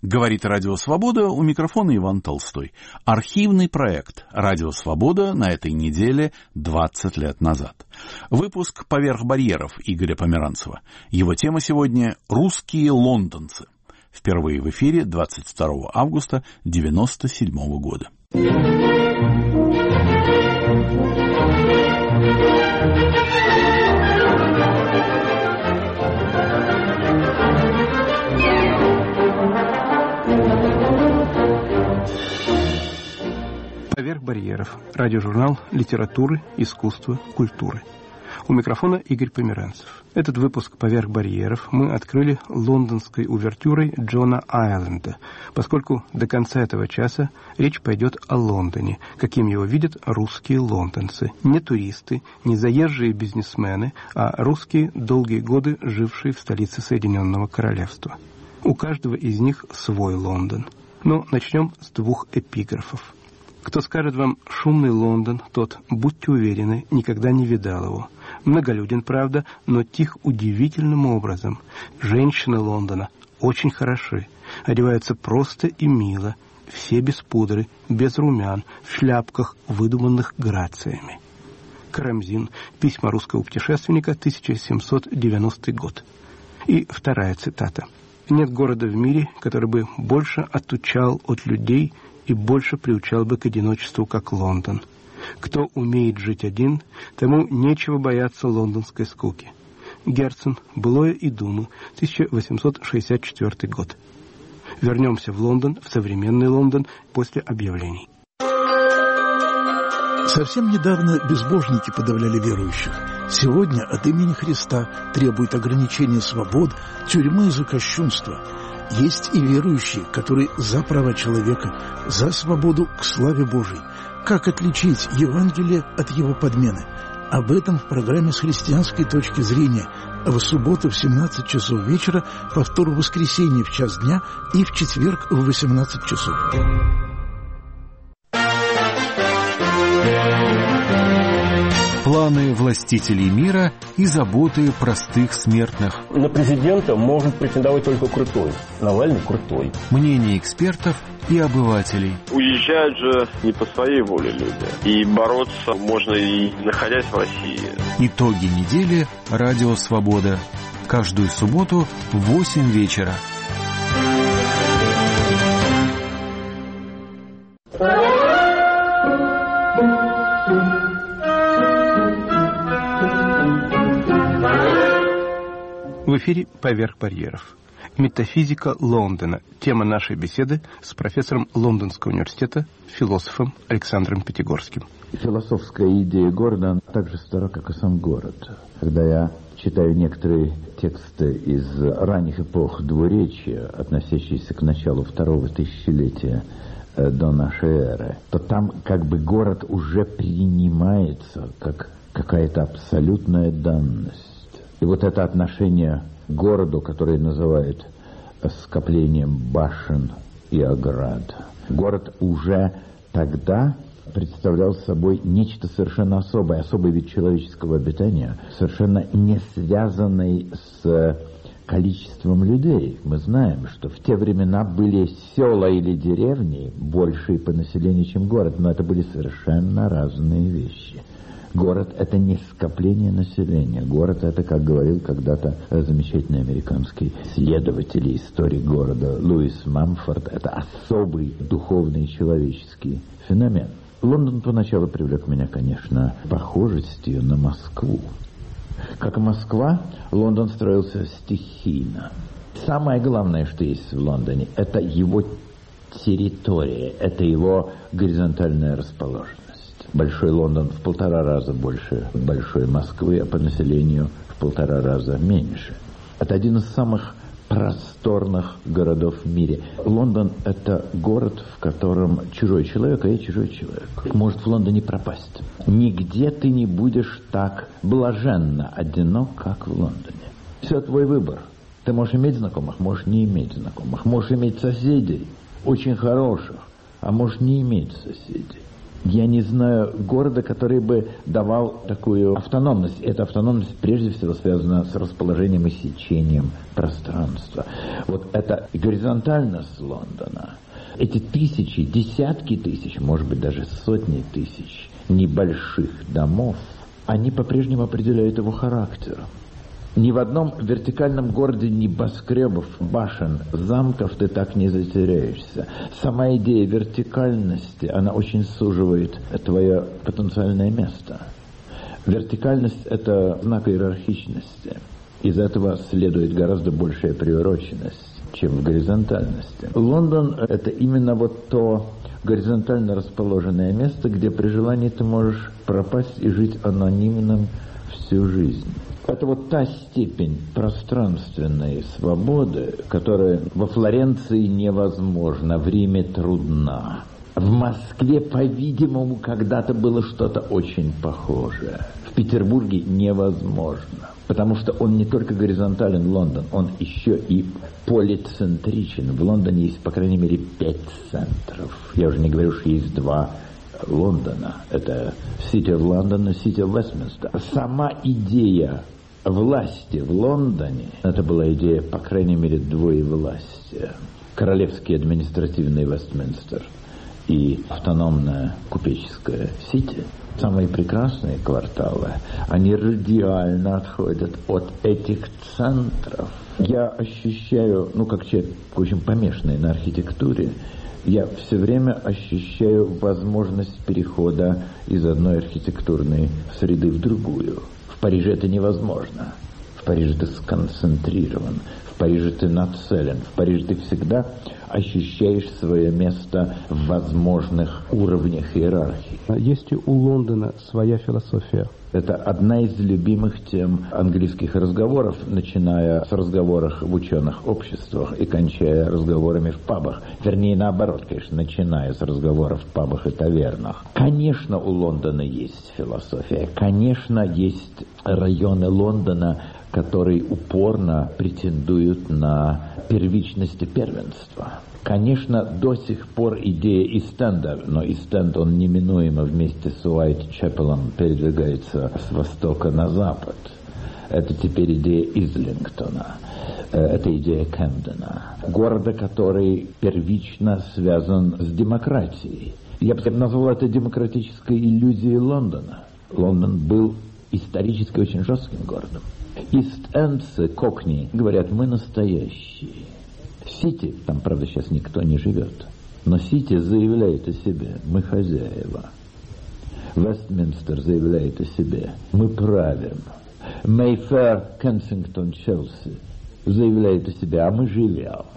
Говорит Радио Свобода, у микрофона Иван Толстой. Архивный проект «Радио Свобода» на этой неделе 20 лет назад. Выпуск «Поверх барьеров» Игоря Померанцева. Его тема сегодня «Русские лондонцы». Впервые в эфире 22 августа 1997 года. «Поверх барьеров» – радиожурнал литературы, искусства, культуры. У микрофона Игорь Померанцев. Этот выпуск «Поверх барьеров» мы открыли лондонской увертюрой Джона Айленда, поскольку до конца этого часа речь пойдет о Лондоне, каким его видят русские лондонцы. Не туристы, не заезжие бизнесмены, а русские, долгие годы жившие в столице Соединенного Королевства. У каждого из них свой Лондон. Но начнем с двух эпиграфов. Кто скажет вам «шумный Лондон», тот, будьте уверены, никогда не видал его. Многолюден, правда, но тих удивительным образом. Женщины Лондона очень хороши, одеваются просто и мило, все без пудры, без румян, в шляпках, выдуманных грациями. Карамзин. Письма русского путешественника, 1790 год. И вторая цитата. «Нет города в мире, который бы больше отучал от людей и больше приучал бы к одиночеству, как Лондон. Кто умеет жить один, тому нечего бояться лондонской скуки». Герцен. Былое и думы. 1864 год. Вернемся в Лондон, в современный Лондон, после объявлений. Совсем недавно безбожники подавляли верующих. Сегодня от имени Христа требуют ограничения свобод, тюрьмы за кощунство. Есть и верующие, которые за права человека, за свободу к славе Божией. Как отличить Евангелие от его подмены? Об этом в программе «С христианской точки зрения». В субботу в 17 часов вечера, повтор в воскресенье в час дня и в четверг в 18 часов. Планы властителей мира и заботы простых смертных. На президента может претендовать только крутой. Навальный крутой. Мнения экспертов и обывателей. Уезжают же не по своей воле люди. И бороться можно и находясь в России. Итоги недели. Радио Свобода. Каждую субботу в 8 вечера. В эфире «Поверх барьеров». Метафизика Лондона. Тема нашей беседы с профессором Лондонского университета, философом Александром Пятигорским. Философская идея города так же стара, как и сам город. Когда я читаю некоторые тексты из ранних эпох двуречия, относящиеся к началу второго тысячелетия до нашей эры, то там как бы город уже принимается как какая-то абсолютная данность. И вот это отношение к городу, которое называют скоплением башен и оград. Город уже тогда представлял собой нечто совершенно особое, особый вид человеческого обитания, совершенно не связанный с количеством людей. Мы знаем, что в те времена были села или деревни большие по населению, чем город, но это были совершенно разные вещи. Город – это не скопление населения. Город – это, как говорил когда-то замечательный американский исследователь и историк города Луис Мамфорд, это особый духовный и человеческий феномен. Лондон поначалу привлек меня, конечно, похожестью на Москву. Как и Москва, Лондон строился стихийно. Самое главное, что есть в Лондоне, это его территория, это его горизонтальная расположенность. Большой Лондон в 1,5 раза больше большой Москвы, а по населению в 1,5 раза меньше. Это один из самых просторных городов в мире. Лондон – это город, в котором чужой человек, а я чужой человек. Может в Лондоне пропасть. Нигде ты не будешь так блаженно одинок, как в Лондоне. Все твой выбор. Ты можешь иметь знакомых, можешь не иметь знакомых. Можешь иметь соседей, очень хороших, а можешь не иметь соседей. Я не знаю города, который бы давал такую автономность. Эта автономность прежде всего связана с расположением и сечением пространства. Вот это горизонтальность Лондона, эти тысячи, десятки тысяч, может быть даже сотни тысяч небольших домов, они по-прежнему определяют его характер. Ни в одном вертикальном городе небоскребов, башен, замков ты так не затеряешься. Сама идея вертикальности, она очень суживает твое потенциальное место. Вертикальность – это знак иерархичности. Из этого следует гораздо большая приуроченность, чем в горизонтальности. Лондон – это именно вот то горизонтально расположенное место, где при желании ты можешь пропасть и жить анонимным всю жизнь. Это вот та степень пространственной свободы, которая во Флоренции невозможна, в Риме трудна. В Москве, по-видимому, когда-то было что-то очень похожее. В Петербурге невозможно, потому что он не только горизонтален, Лондон, он еще и полицентричен. В Лондоне есть, по крайней мере, 5 центров. Я уже не говорю, что есть 2 Лондона. Это City of London и City of Westminster. Сама идея власти в Лондоне, это была идея, по крайней мере, двоевластия. Королевский административный Вестминстер и автономная купеческая Сити. Самые прекрасные кварталы, они радиально отходят от этих центров. Я ощущаю, как человек очень помешанный на архитектуре, я все время ощущаю возможность перехода из одной архитектурной среды в другую. В Париже это невозможно. В Париже ты сконцентрирован, в Париже ты нацелен, в Париже ты всегда ощущаешь свое место в возможных уровнях иерархии. Есть у Лондона своя философия? Это одна из любимых тем английских разговоров, начиная с разговоров в ученых обществах и кончая разговорами в пабах. Вернее, наоборот, конечно, начиная с разговоров в пабах и тавернах. Конечно, у Лондона есть философия. Конечно, есть районы Лондона, которые упорно претендуют на первичность и первенство. Конечно, до сих пор идея Истенда, но Истенд, он неминуемо вместе с Уайт-Чепелом передвигается с востока на запад. Это теперь идея Излингтона, это идея Кэмдена. Города, который первично связан с демократией. Я бы назвал это демократической иллюзией Лондона. Лондон был исторически очень жестким городом. Ист-эндцы, кокни, говорят, мы настоящие. Сити, там, правда, сейчас никто не живет, но Сити заявляет о себе, мы хозяева. Вестминстер заявляет о себе, мы правим. Мейфэр, Кенсингтон, Челси заявляет о себе, а мы живем.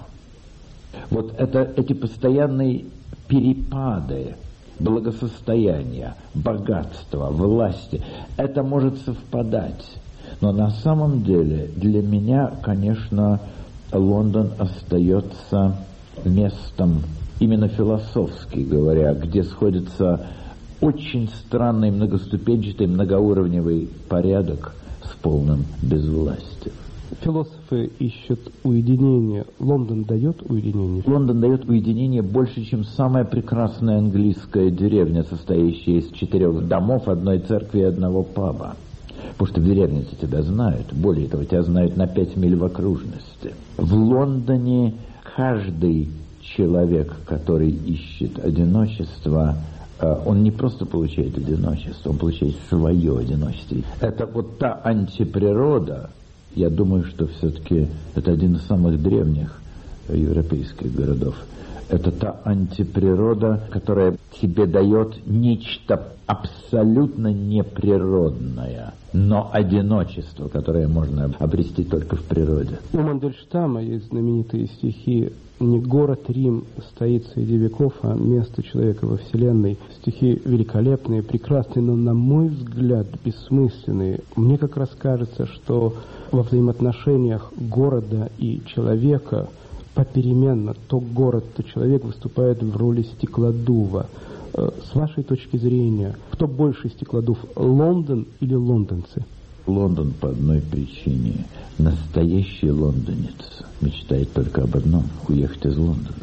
Вот эти постоянные перепады благосостояния, богатства, власти, это может совпадать. Но на самом деле для меня, конечно, Лондон остается местом, именно философски говоря, где сходится очень странный, многоступенчатый, многоуровневый порядок с полным безвластием. Философы ищут уединение. Лондон дает уединение? Лондон дает уединение больше, чем самая прекрасная английская деревня, состоящая из 4 домов, 1 церкви и 1 паба. Потому что в деревне тебя знают. Более того, тебя знают на 5 миль в окружности. В Лондоне каждый человек, который ищет одиночество, он не просто получает одиночество, он получает свое одиночество. Это вот та антиприрода, я думаю, что все-таки это один из самых древних европейских городов. Это та антиприрода, которая тебе дает нечто абсолютно неприродное, но одиночество, которое можно обрести только в природе. У Мандельштама есть знаменитые стихи «Не город Рим, стоит среди веков, а место человека во Вселенной». Стихи великолепные, прекрасные, но, на мой взгляд, бессмысленные. Мне как раз кажется, что во взаимоотношениях города и человека попеременно то город, то человек выступает в роли стеклодува. С вашей точки зрения, кто больше стеклодув, Лондон или лондонцы? Лондон по одной причине. Настоящий лондонец мечтает только об одном – уехать из Лондона.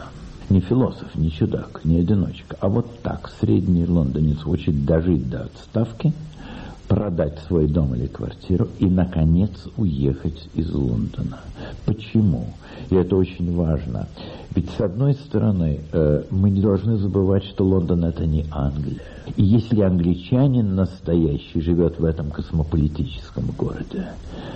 Не философ, не чудак, не одиночка, а вот так средний лондонец хочет дожить до отставки, продать свой дом или квартиру и, наконец, уехать из Лондона. Почему? И это очень важно. Ведь, с одной стороны, мы не должны забывать, что Лондон – это не Англия. И если англичанин настоящий живет в этом космополитическом городе,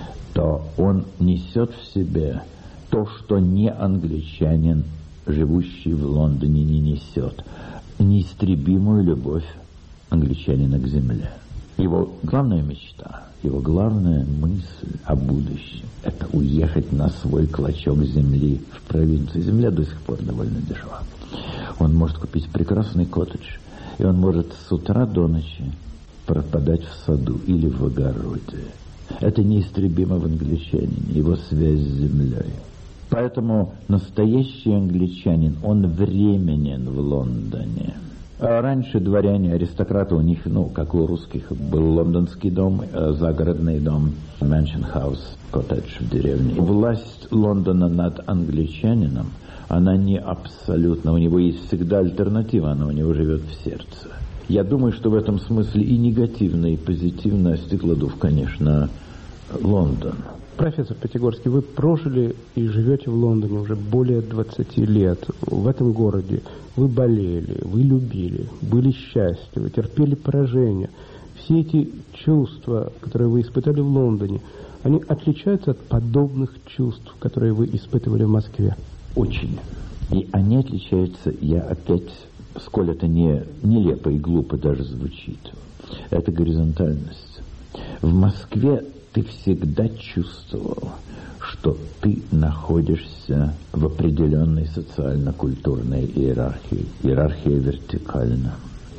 то он несет в себе то, что не англичанин, живущий в Лондоне, не несет. Неистребимую любовь англичанина к земле. Его главная мечта, его главная мысль о будущем – это уехать на свой клочок земли в провинцию. Земля до сих пор довольно дешева. Он может купить прекрасный коттедж, и он может с утра до ночи пропадать в саду или в огороде. Это неистребимо в англичанине, его связь с землей. Поэтому настоящий англичанин, он временен в Лондоне. А раньше дворяне, аристократы, у них, как у русских, был лондонский дом, загородный дом, mansion house, коттедж в деревне. Власть Лондона над англичанином, она не абсолютно, у него есть всегда альтернатива, она у него живет в сердце. Я думаю, что в этом смысле и негативно, и позитивно Стеклодув, конечно, Лондон. Профессор Пятигорский, вы прожили и живете в Лондоне уже более 20 лет. В этом городе вы болели, вы любили, были счастливы, терпели поражения. Все эти чувства, которые вы испытали в Лондоне, они отличаются от подобных чувств, которые вы испытывали в Москве? Очень. И они отличаются, я опять, сколь это не нелепо и глупо даже звучит, это горизонтальность. В Москве ты всегда чувствовал, что ты находишься в определенной социально-культурной иерархии. Иерархия вертикальна.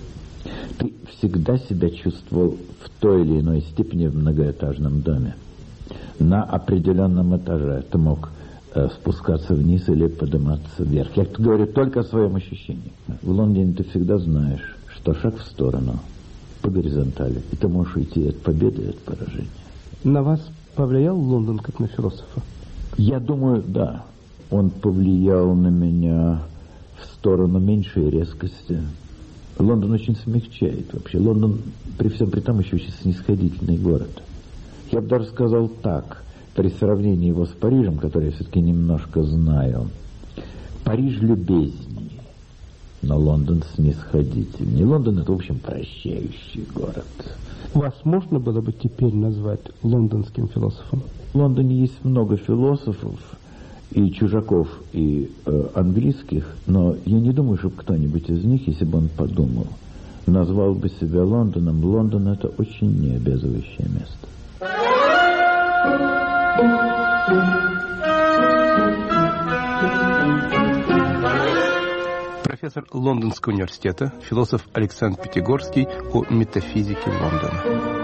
Ты всегда себя чувствовал в той или иной степени в многоэтажном доме. На определенном этаже ты мог спускаться вниз или подниматься вверх. Я говорю только о своем ощущении. В Лондоне ты всегда знаешь, что шаг в сторону по горизонтали, и ты можешь уйти от победы и от поражения. На вас повлиял Лондон как на философа? Я думаю, да. Он повлиял на меня в сторону меньшей резкости. Лондон очень смягчает вообще. Лондон, при всем при том, еще очень снисходительный город. Я бы даже сказал так, при сравнении его с Парижем, который я все-таки немножко знаю. Париж любезнее, но Лондон снисходительнее. Лондон – это, в общем, прощающий город. Вас можно было бы теперь назвать лондонским философом? В Лондоне есть много философов, и чужаков, и английских, но я не думаю, чтобы кто-нибудь из них, если бы он подумал, назвал бы себя Лондоном. Лондон – это очень необязывающее место. Профессор Лондонского университета, философ Александр Пятигорский о метафизике Лондона.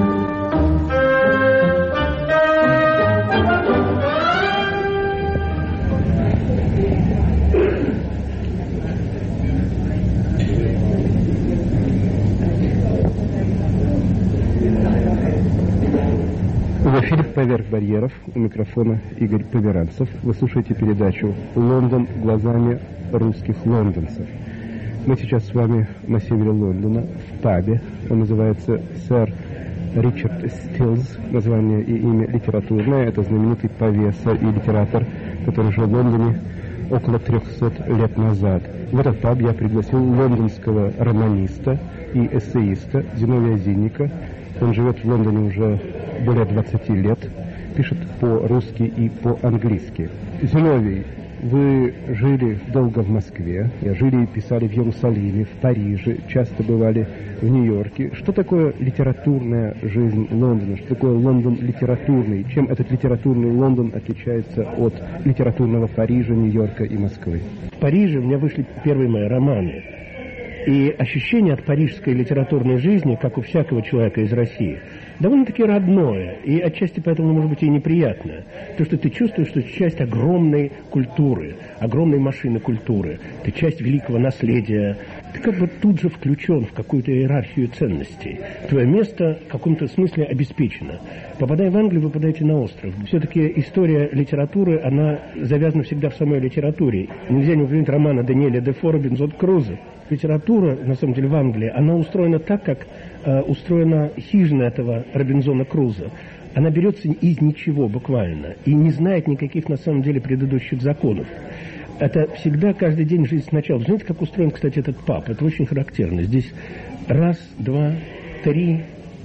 В эфире «Поверх барьеров», у микрофона Игорь Померанцев. Вы слушаете передачу «Лондон глазами русских лондонцев». Мы сейчас с вами на севере Лондона, в пабе. Он называется «Сэр Ричард Стиллс». Название и имя литературное. Это знаменитый повеса и литератор, который жил в Лондоне около 300 лет назад. В этот паб я пригласил лондонского романиста и эссеиста Зиновия Зинника. Он живет в Лондоне уже более 20 лет, пишет по-русски и по-английски. Зиновий, вы жили долго в Москве, жили и писали в Иерусалиме, в Париже, часто бывали в Нью-Йорке. Что такое литературная жизнь Лондона? Что такое Лондон литературный? Чем этот литературный Лондон отличается от литературного Парижа, Нью-Йорка и Москвы? В Париже у меня вышли первые мои романы. И ощущение от парижской литературной жизни, как у всякого человека из России, довольно-таки родное, и отчасти поэтому, может быть, и неприятное. То, что ты чувствуешь, что ты часть огромной культуры, огромной машины культуры, ты часть великого наследия, ты как бы тут же включен в какую-то иерархию ценностей. Твое место в каком-то смысле обеспечено. Попадая в Англию, вы попадаете на остров. Все-таки история литературы, она завязана всегда в самой литературе. Нельзя не упомянуть романа Даниэля Дефо «Робинзон Крузо». Литература, на самом деле, в Англии, она устроена так, как устроена хижина этого Робинзона Крузо. Она берется из ничего буквально и не знает никаких, на самом деле, предыдущих законов. Это всегда каждый день жизнь сначала. Знаете, как устроен, кстати, этот паб? Это очень характерно. Здесь 1, 2, 3,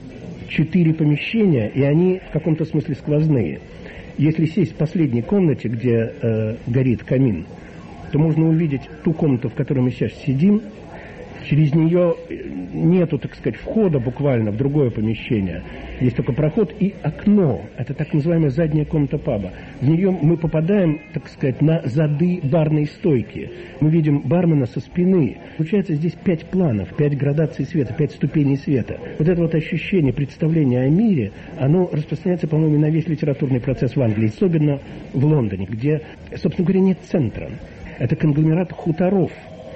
4 помещения, и они в каком-то смысле сквозные. Если сесть в последней комнате, где горит камин, то можно увидеть ту комнату, в которой мы сейчас сидим. Через нее нету, так сказать, входа буквально в другое помещение. Есть только проход и окно. Это так называемая задняя комната паба. В нее мы попадаем, так сказать, на зады барной стойки. Мы видим бармена со спины. Получается, здесь 5 планов, 5 градаций света, 5 ступеней света. Вот это вот ощущение, представление о мире, оно распространяется, по-моему, на весь литературный процесс в Англии. Особенно в Лондоне, где, собственно говоря, нет центра. Это конгломерат хуторов.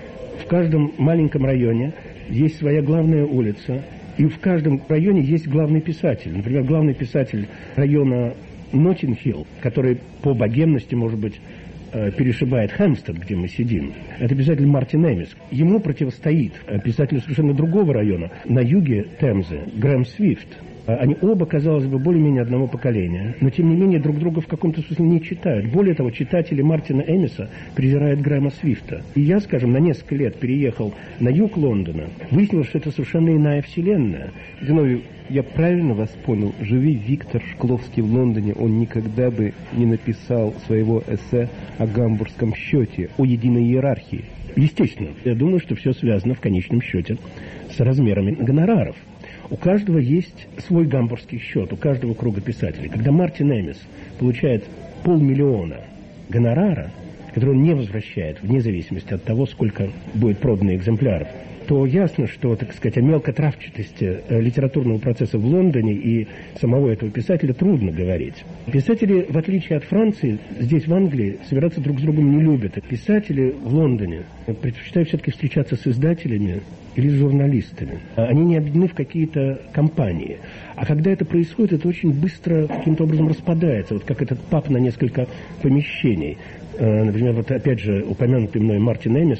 В каждом маленьком районе есть своя главная улица, и в каждом районе есть главный писатель. Например, главный писатель района Ноттинг-Хилл, который по богемности, может быть, перешибает Хэмпстед, где мы сидим. Это писатель Мартин Эмис. Ему противостоит писатель совершенно другого района, на юге Темзы, Грэм Свифт. Они оба, казалось бы, более-менее одного поколения, но, тем не менее, друг друга в каком-то смысле не читают. Более того, читатели Мартина Эмиса презирают Грэма Свифта. И я, скажем, на несколько лет переехал на юг Лондона, выяснилось, что это совершенно иная вселенная. Зиновий, я правильно вас понял? Живи Виктор Шкловский в Лондоне, он никогда бы не написал своего эссе о гамбургском счете, о единой иерархии. Естественно. Я думаю, что все связано в конечном счете с размерами гонораров. У каждого есть свой гамбургский счет, у каждого круга писателей. Когда Мартин Эмис получает 500 000 гонорара, который он не возвращает, вне зависимости от того, сколько будет продано экземпляров, то ясно, что, так сказать, о мелкотравчатости литературного процесса в Лондоне и самого этого писателя трудно говорить. Писатели, в отличие от Франции, здесь, в Англии, собираться друг с другом не любят. Писатели в Лондоне предпочитают все-таки встречаться с издателями или с журналистами. Они не объединены в какие-то компании. А когда это происходит, это очень быстро каким-то образом распадается. Вот как этот паб на несколько помещений. Например, вот опять же упомянутый мной Мартин Эмис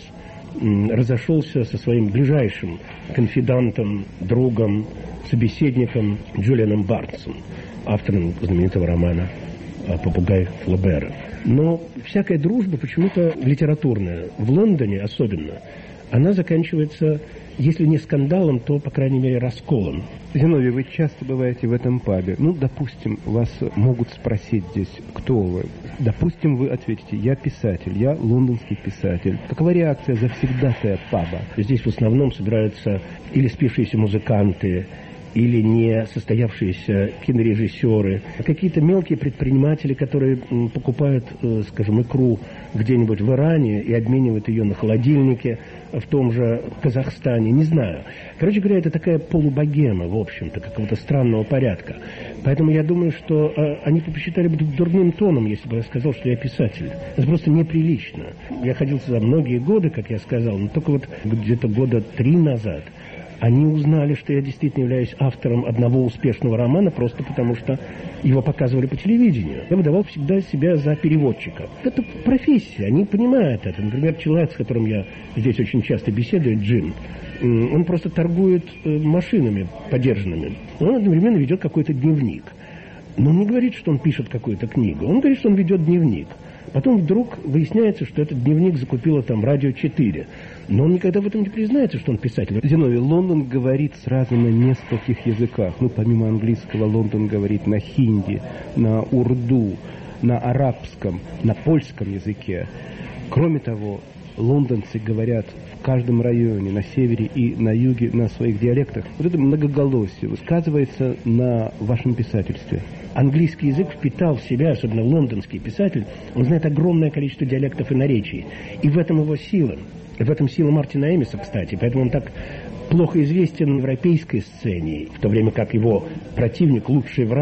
разошелся со своим ближайшим конфидантом, другом, собеседником Джулианом Барнсом, автором знаменитого романа «Попугай Флобера». Но всякая дружба почему-то литературная, в Лондоне особенно, она заканчивается, если не скандалом, то, по крайней мере, расколом. Зиновий, вы часто бываете в этом пабе. Ну, допустим, вас могут спросить здесь, кто вы. Допустим, вы ответите: я писатель, я лондонский писатель. Какова реакция завсегдатая паба? Здесь в основном собираются или спившиеся музыканты, или не состоявшиеся кинорежиссеры, какие-то мелкие предприниматели, которые покупают, скажем, икру где-нибудь в Иране и обменивают ее на холодильнике в том же Казахстане, не знаю. Короче говоря, это такая полубогема, в общем-то, какого-то странного порядка. Поэтому я думаю, что они посчитали бы дурным тоном, если бы я сказал, что я писатель. Это просто неприлично. Я ходил за многие годы, как я сказал, но только вот где-то года 3 назад они узнали, что я действительно являюсь автором одного успешного романа, просто потому что его показывали по телевидению. Я выдавал всегда себя за переводчика. Это профессия, они понимают это. Например, человек, с которым я здесь очень часто беседую, Джим, он просто торгует машинами подержанными. Он одновременно ведет какой-то дневник. Но он не говорит, что он пишет какую-то книгу. Он говорит, что он ведет дневник. Потом вдруг выясняется, что этот дневник закупило там Радио 4. Но он никогда в этом не признается, что он писатель. Зиновий, Лондон говорит сразу на нескольких языках. Ну, помимо английского, Лондон говорит на хинди, на урду, на арабском, на польском языке. Кроме того, лондонцы говорят в каждом районе, на севере и на юге, на своих диалектах. Вот это многоголосие сказывается на вашем писательстве. Английский язык впитал в себя, особенно лондонский писатель, он знает огромное количество диалектов и наречий. И в этом его сила. В этом сила Мартина Эмиса, кстати. Поэтому он так плохо известен на европейской сцене, в то время как его противник, лучший враг,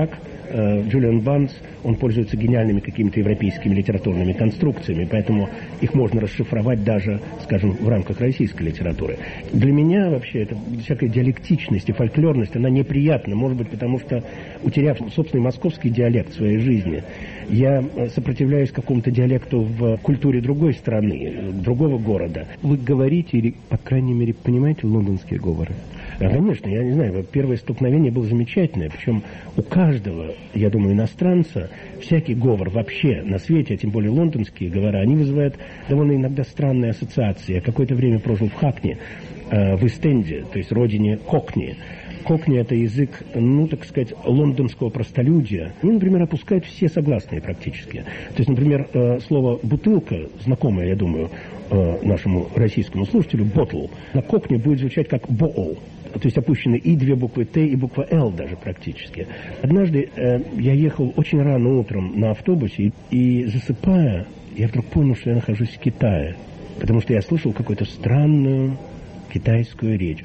Джулиан Барнс, он пользуется гениальными какими-то европейскими литературными конструкциями, поэтому их можно расшифровать даже, скажем, в рамках российской литературы. Для меня вообще это всякая диалектичность и фольклорность, она неприятна, может быть, потому что, утеряв собственный московский диалект в своей жизни, я сопротивляюсь какому-то диалекту в культуре другой страны, другого города. Вы говорите или, по крайней мере, понимаете лондонские говоры? Конечно, я не знаю, первое столкновение было замечательное, причем у каждого, я думаю, иностранца, всякий говор вообще на свете, а тем более лондонские говора, они вызывают довольно иногда странные ассоциации. Я какое-то время прожил в Хакне, в Ист-Энде, то есть родине Кокни. Кокни — это язык, ну, так сказать, лондонского простолюдия. Они, например, опускают все согласные практически. То есть, например, слово «бутылка», знакомое, я думаю, нашему российскому слушателю, «bottle», на Кокни будет звучать как «bottle». То есть опущены и две буквы «Т», и буква «Л» даже практически. Однажды я ехал очень рано утром на автобусе, и засыпая, я вдруг понял, что я нахожусь в Китае. Потому что я слышал какую-то странную китайскую речь.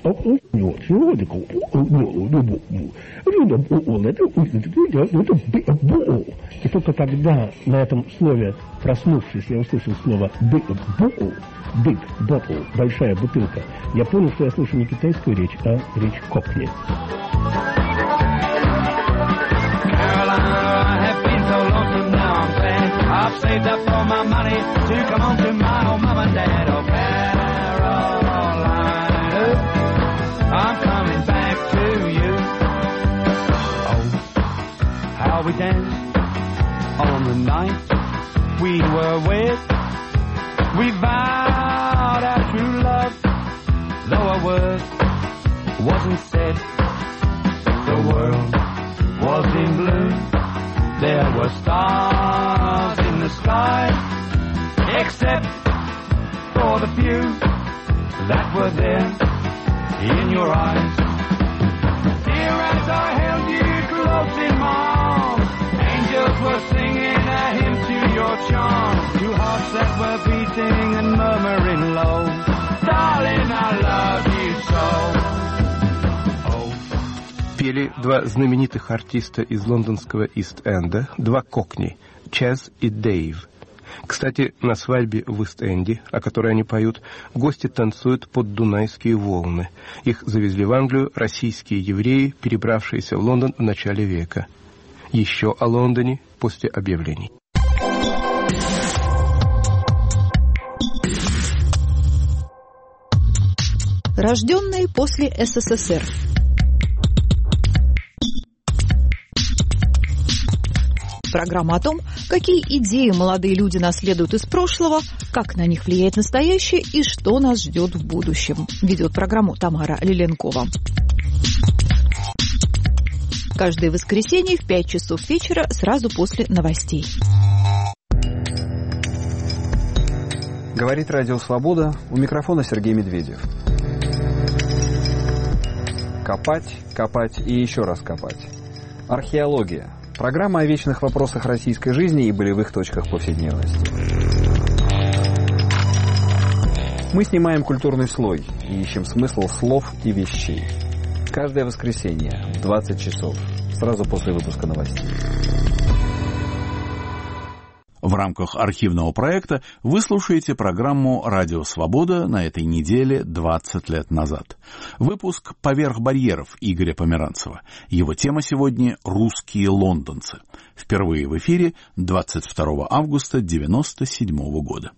И только когда на этом слове, проснувшись, я услышал слово «big bottle», большая бутылка, я понял, что я слышу не китайскую речь, а речь Кокни. I'm coming back to you. Oh, how we danced on the night we were wed. We vowed our true love, though a word wasn't said. The world was in blue. There were stars in the sky, except for the few that were there in your eyes. Dear, as I held you close in my arms, angels were singing a hymn to your charms. Two hearts that were beating and murmuring low, darling, I love you so. Oh. Пели два знаменитых артиста из лондонского Ист-Энда, два кокни, Чез и Дэйв. Кстати, на свадьбе в Ист-Энде, о которой они поют, гости танцуют под дунайские волны. Их завезли в Англию российские евреи, перебравшиеся в Лондон в начале века. Еще о Лондоне после объявлений. Рожденные после СССР. Программа о том, какие идеи молодые люди наследуют из прошлого, как на них влияет настоящее и что нас ждет в будущем. Ведет программу Тамара Лиленкова. Каждое воскресенье в 5 часов вечера сразу после новостей. Говорит Радио Свобода, у микрофона Сергей Медведев. Копать, копать и еще раз копать. Археология. Программа о вечных вопросах российской жизни и болевых точках повседневности. Мы снимаем культурный слой и ищем смысл слов и вещей. Каждое воскресенье в 20 часов, сразу после выпуска новостей. В рамках архивного проекта вы слушаете программу «Радио Свобода» на этой неделе 20 лет назад. Выпуск «Поверх барьеров» Игоря Померанцева. Его тема сегодня «Русские лондонцы». Впервые в эфире 22 августа 1997 года.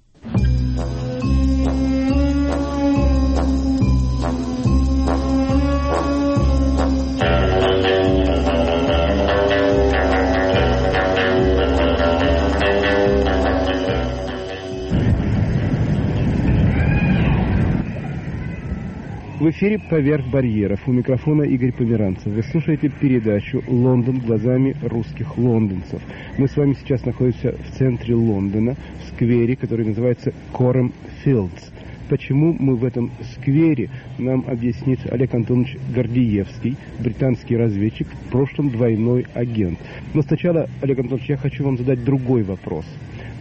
В эфире «Поверх барьеров». У микрофона Игорь Померанцев. Вы слушаете передачу «Лондон глазами русских лондонцев». Мы с вами сейчас находимся в центре Лондона, в сквере, который называется Корем Филдс. Почему мы в этом сквере, нам объяснит Олег Антонович Гордиевский, британский разведчик, в прошлом двойной агент. Но сначала, Олег Антонович, я хочу вам задать другой вопрос.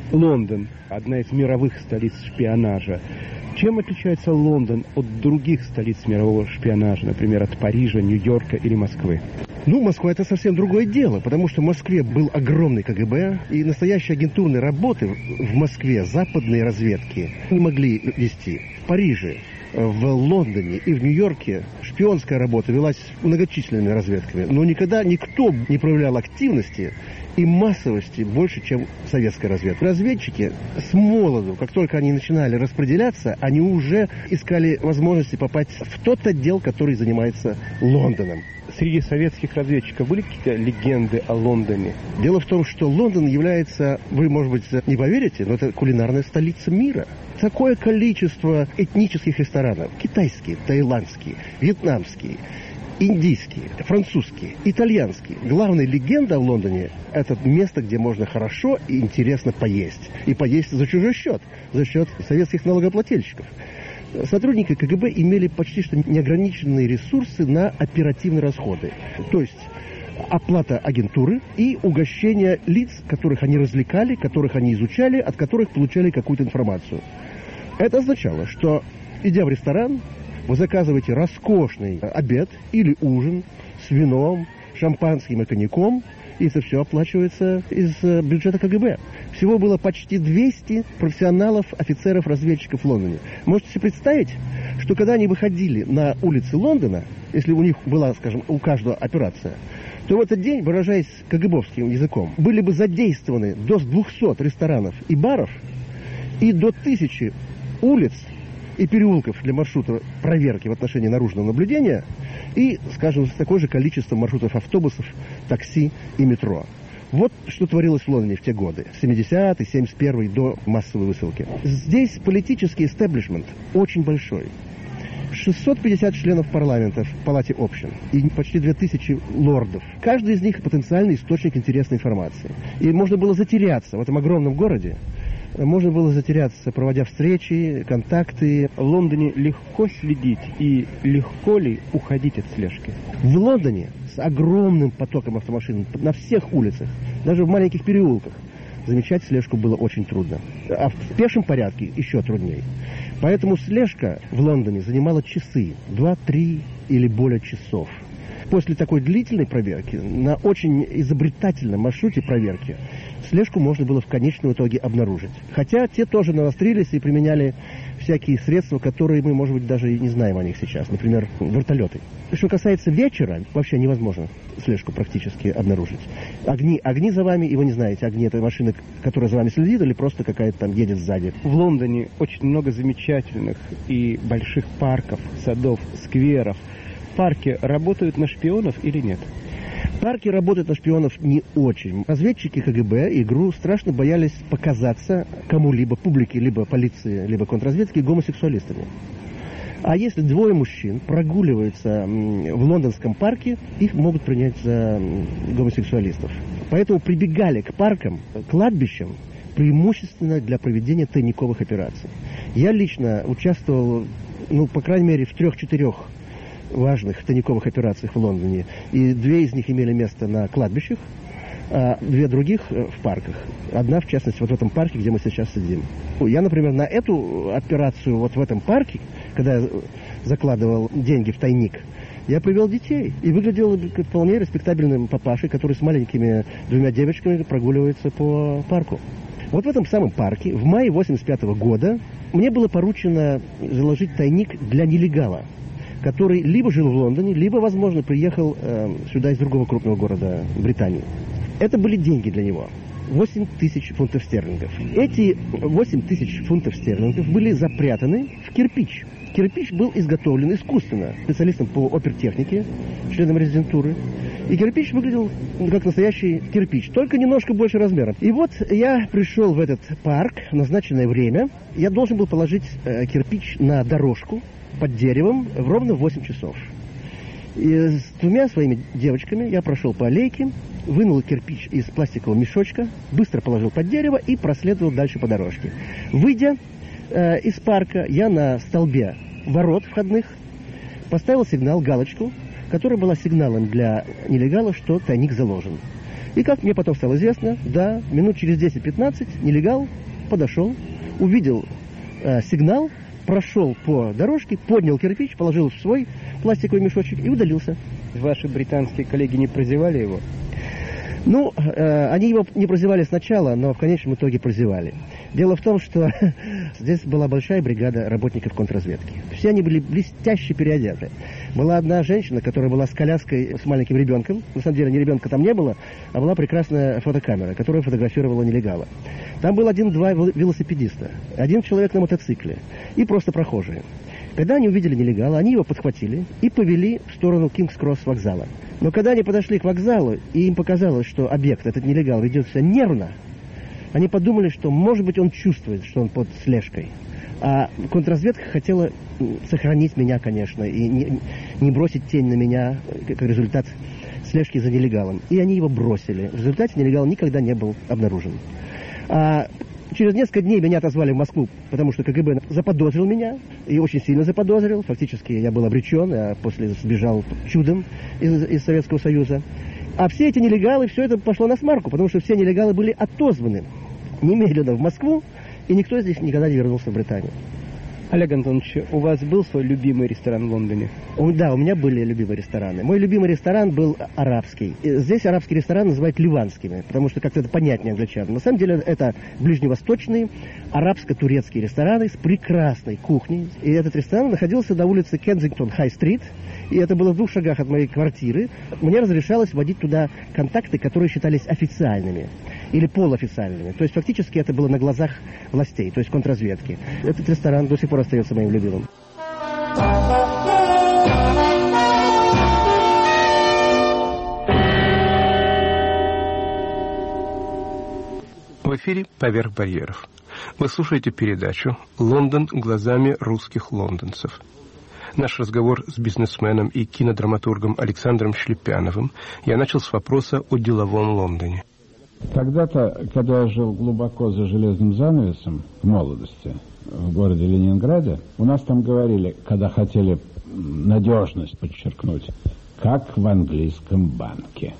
Лондон – одна из мировых столиц шпионажа. Чем отличается Лондон от других столиц мирового шпионажа, например, от Парижа, Нью-Йорка или Москвы? Москва – это совсем другое дело, потому что в Москве был огромный КГБ, и настоящие агентурные работы в Москве западные разведки не могли вести. В Париже, в Лондоне и в Нью-Йорке шпионская работа велась многочисленными разведками, но никогда никто не проявлял активности и массовости больше, чем советская разведка. Разведчики с молоду, как только они начинали распределяться, они уже искали возможности попасть в тот отдел, который занимается Лондоном. Среди советских разведчиков были какие-то легенды о Лондоне? Дело в том, что Лондон является, вы, может быть, не поверите, но это кулинарная столица мира. Такое количество этнических ресторанов. Китайские, таиландские, вьетнамские, индийские, французские, итальянские. Главная легенда в Лондоне – это место, где можно хорошо и интересно поесть. И поесть за чужой счет, за счет советских налогоплательщиков. Сотрудники КГБ имели почти что неограниченные ресурсы на оперативные расходы. То есть оплата агентуры и угощение лиц, которых они развлекали, которых они изучали, от которых получали какую-то информацию. Это означало, что, идя в ресторан, вы заказываете роскошный обед или ужин с вином, шампанским и коньяком, и это все оплачивается из бюджета КГБ. Всего было почти 200 профессионалов, офицеров, разведчиков в Лондоне. Можете себе представить, что когда они выходили на улицы Лондона, если у них была, скажем, у каждого операция, то в этот день, выражаясь КГБовским языком, были бы задействованы до 200 ресторанов и баров и до 1000 улиц и переулков для маршрута проверки в отношении наружного наблюдения и, скажем, с такое же количеством маршрутов автобусов, такси и метро. Вот что творилось в Лондоне в те годы, с 70-й, 71-й до массовой высылки. Здесь политический истеблишмент очень большой. 650 членов парламента в Палате общин и почти 2000 лордов. Каждый из них потенциальный источник интересной информации. И можно было затеряться в этом огромном городе. Можно было затеряться, проводя встречи, контакты. В Лондоне легко следить и легко ли уходить от слежки? В Лондоне с огромным потоком автомашин на всех улицах, даже в маленьких переулках, замечать слежку было очень трудно. А в пешем порядке еще труднее. Поэтому слежка в Лондоне занимала часы, 2-3 или более часов. После такой длительной проверки, на очень изобретательном маршруте проверки, слежку можно было в конечном итоге обнаружить. Хотя те тоже навострились и применяли всякие средства, которые мы, может быть, даже и не знаем о них сейчас. Например, вертолеты. Что касается вечера, вообще невозможно слежку практически обнаружить. Огни за вами, и вы не знаете, огни это машина, которая за вами следит, или просто какая-то там едет сзади. В Лондоне очень много замечательных и больших парков, садов, скверов. Парки работают на шпионов или нет? Парки работают на шпионов не очень. Разведчики КГБ и ГРУ страшно боялись показаться кому-либо, публике, либо полиции, либо контрразведке, гомосексуалистами. А если двое мужчин прогуливаются в лондонском парке, их могут принять за гомосексуалистов. Поэтому прибегали к паркам, кладбищам, преимущественно для проведения тайниковых операций. Я лично участвовал, по крайней мере, в 3-4 важных тайниковых операциях в Лондоне. И 2 из них имели место на кладбищах, а 2 других в парках. Одна, в частности, вот в этом парке, где мы сейчас сидим. Я, например, на эту операцию вот в этом парке, когда я закладывал деньги в тайник, я привел детей. И выглядел вполне респектабельным папашей, который с маленькими 2 девочками прогуливается по парку. Вот в этом самом парке в мае 1985 года мне было поручено заложить тайник для нелегала, который либо жил в Лондоне, либо, возможно, приехал сюда из другого крупного города Британии. Это были деньги для него. 8 тысяч фунтов стерлингов. Эти 8 тысяч фунтов стерлингов были запрятаны в кирпич. Кирпич был изготовлен искусственно специалистом по опертехнике, членом резидентуры. И кирпич выглядел как настоящий кирпич, только немножко больше размером. И вот я пришел в этот парк в назначенное время. Я должен был положить кирпич на дорожку под деревом ровно в 8 часов. И с 2 своими девочками я прошел по аллейке, вынул кирпич из пластикового мешочка, быстро положил под дерево и проследовал дальше по дорожке. Выйдя из парка, я на столбе ворот входных поставил сигнал, галочку, которая была сигналом для нелегала, что тайник заложен. И как мне потом стало известно, да, минут через 10-15 нелегал подошел, увидел сигнал, прошел по дорожке, поднял кирпич, положил в свой пластиковый мешочек и удалился. Ваши британские коллеги не прозевали его? Ну, они его не прозевали сначала, но в конечном итоге прозевали. Дело в том, что здесь была большая бригада работников контрразведки. Все они были блестяще переодеты. Была одна женщина, которая была с коляской, с маленьким ребенком. На самом деле, ребенка там не было, а была прекрасная фотокамера, которая фотографировала нелегала. Там был один-два велосипедиста, один человек на мотоцикле и просто прохожие. Когда они увидели нелегала, они его подхватили и повели в сторону Кингс-Кросс вокзала. Но когда они подошли к вокзалу, и им показалось, что объект, этот нелегал, ведет себя нервно, они подумали, что, может быть, он чувствует, что он под слежкой. А контрразведка хотела сохранить меня, конечно, и не бросить тень на меня, как результат слежки за нелегалом. И они его бросили. В результате нелегал никогда не был обнаружен. Через несколько дней меня отозвали в Москву, потому что КГБ заподозрил меня, и очень сильно заподозрил. Фактически я был обречен, а после сбежал чудом из Советского Союза. А все эти нелегалы, все это пошло на смарку, потому что все нелегалы были отозваны немедленно в Москву, и никто из них никогда не вернулся в Британию. Олег Антонович, у вас был свой любимый ресторан в Лондоне? Да, у меня были любимые рестораны. Мой любимый ресторан был арабский. Здесь арабский ресторан называют ливанскими, потому что как-то это понятнее англичанам. На самом деле это ближневосточные арабско-турецкие рестораны с прекрасной кухней. И этот ресторан находился на улице Кенсингтон-Хай-стрит. И это было в 2 шагах от моей квартиры. Мне разрешалось вводить туда контакты, которые считались официальными или полуофициальными. То есть фактически это было на глазах властей, то есть контрразведки. Этот ресторан до сих пор остается моим любимым. В эфире «Поверх барьеров». Вы слушаете передачу «Лондон глазами русских лондонцев». Наш разговор с бизнесменом и кинодраматургом Александром Шлепяновым я начал с вопроса о деловом Лондоне. Когда-то, когда я жил глубоко за железным занавесом в молодости, в городе Ленинграде, у нас там говорили, когда хотели надежность подчеркнуть, как в английском банке.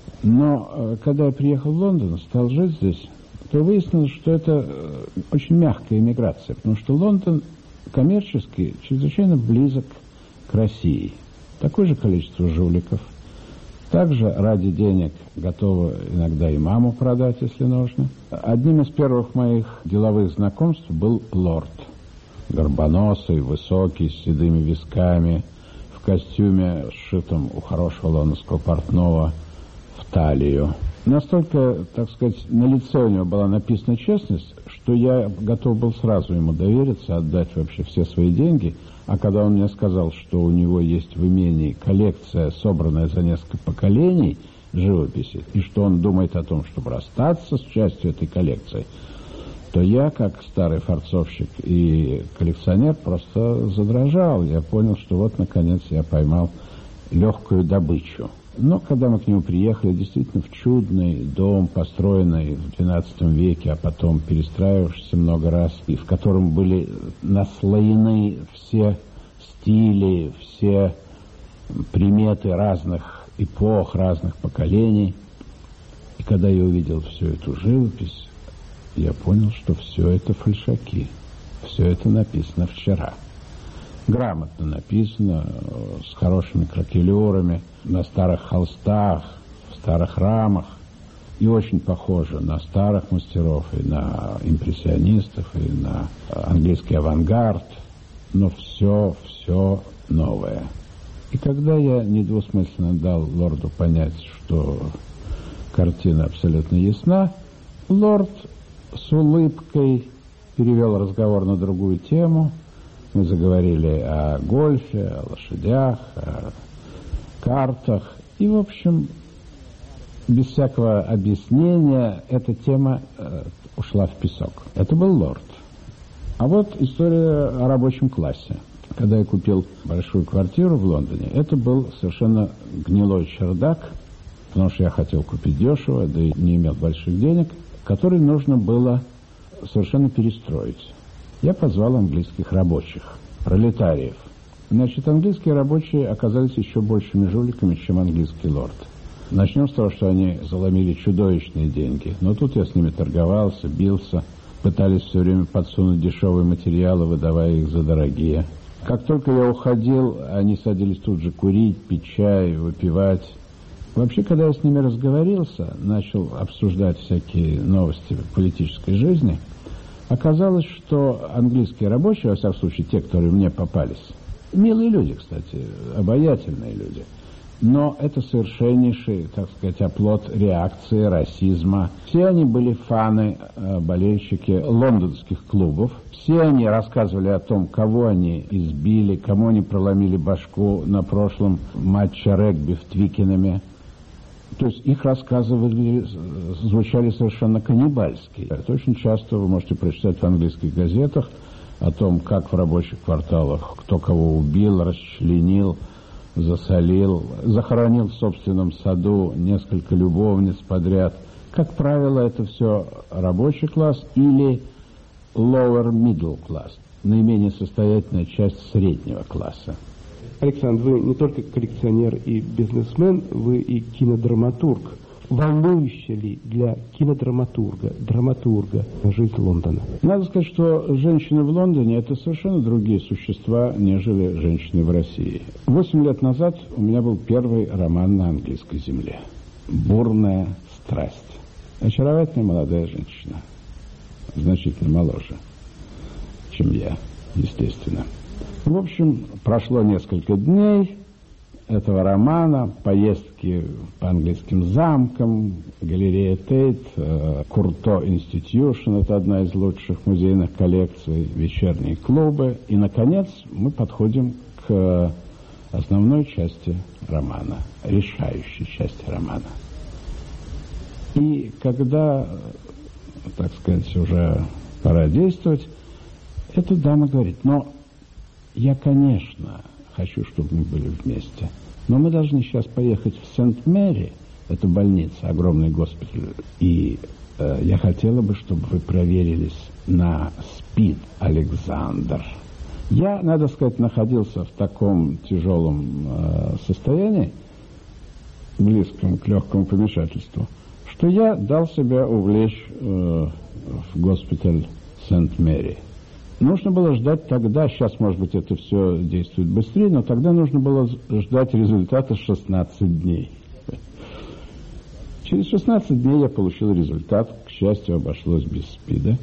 Но когда я приехал в Лондон, стал жить здесь, то выяснилось, что это очень мягкая иммиграция, потому что Лондон коммерчески чрезвычайно близок к России. Такое же количество жуликов. Также ради денег готовы иногда и маму продать, если нужно. Одним из первых моих деловых знакомств был лорд. Горбоносый, высокий, с седыми висками, в костюме, сшитом у хорошего лондонского портного в талию. Настолько, так сказать, на лице у него была написана честность, что я готов был сразу ему довериться, отдать вообще все свои деньги. А когда он мне сказал, что у него есть в имении коллекция, собранная за несколько поколений живописи, и что он думает о том, чтобы расстаться с частью этой коллекции, то я, как старый форцовщик и коллекционер, просто задрожал. Я понял, что вот, наконец, я поймал легкую добычу. Но когда мы к нему приехали, действительно в чудный дом, построенный в XII веке, а потом перестраивавшийся много раз, и в котором были наслоены все стили, все приметы разных эпох, разных поколений. И когда я увидел всю эту живопись, я понял, что все это фальшаки, все это написано вчера. Грамотно написано, с хорошими кракелюрами, на старых холстах, в старых рамах, и очень похоже на старых мастеров, и на импрессионистов, и на английский авангард, но все новое. И когда я недвусмысленно дал лорду понять, что картина абсолютно ясна, лорд с улыбкой перевел разговор на другую тему. Мы заговорили о гольфе, о лошадях, о картах. И, в общем, без всякого объяснения эта тема ушла в песок. Это был лорд. А вот история о рабочем классе. Когда я купил большую квартиру в Лондоне, это был совершенно гнилой чердак, потому что я хотел купить дешево, да и не имел больших денег, который нужно было совершенно перестроить. Я позвал английских рабочих, пролетариев. Значит, английские рабочие оказались еще большими жуликами, чем английский лорд. Начнем с того, что они заломили чудовищные деньги. Но тут я с ними торговался, бился. Пытались все время подсунуть дешевые материалы, выдавая их за дорогие. Как только я уходил, они садились тут же курить, пить чай, выпивать. Вообще, когда я с ними разговорился, начал обсуждать всякие новости политической жизни, оказалось, что английские рабочие, во всяком случае, те, которые мне попались, милые люди, кстати, обаятельные люди, но это совершеннейший, так сказать, оплот реакции, расизма. Все они были фаны, болельщики лондонских клубов. Все они рассказывали о том, кого они избили, кому они проломили башку на прошлом матче регби в Твикенеме. То есть их рассказы звучали совершенно каннибальски. Это очень часто вы можете прочитать в английских газетах о том, как в рабочих кварталах кто кого убил, расчленил, засолил, захоронил в собственном саду несколько любовниц подряд. Как правило, это все рабочий класс или lower middle class, наименее состоятельная часть среднего класса. Александр, вы не только коллекционер и бизнесмен, вы и кинодраматург. Волнующе ли для драматурга жизнь Лондона? Надо сказать, что женщины в Лондоне — это совершенно другие существа, нежели женщины в России. 8 лет назад у меня был первый роман на английской земле. «Бурная страсть». Очаровательная молодая женщина. Значительно моложе, чем я, естественно. В общем, прошло несколько дней этого романа, поездки по английским замкам, галерея Тейт, Курто Инститьюшн, это одна из лучших музейных коллекций, вечерние клубы. И, наконец, мы подходим к основной части романа, решающей части романа. И когда, так сказать, уже пора действовать, эта дама говорит: но я, конечно, хочу, чтобы мы были вместе, но мы должны сейчас поехать в Сент-Мэри, это больница, огромный госпиталь, и я хотела бы, чтобы вы проверились на СПИД, Александр. Я, надо сказать, находился в таком тяжелом состоянии, близком к легкому помешательству, что я дал себя увлечь в госпиталь Сент-Мэри. Нужно было ждать тогда, сейчас, может быть, это все действует быстрее, но тогда нужно было ждать результата 16 дней. Через 16 дней я получил результат, к счастью, обошлось без СПИДа.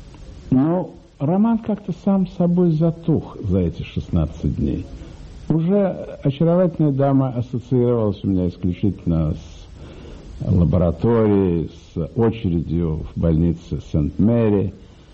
Но роман как-то сам собой затух за эти 16 дней. Уже очаровательная дама ассоциировалась у меня исключительно с лабораторией, с очередью в больнице Сент-Мэри.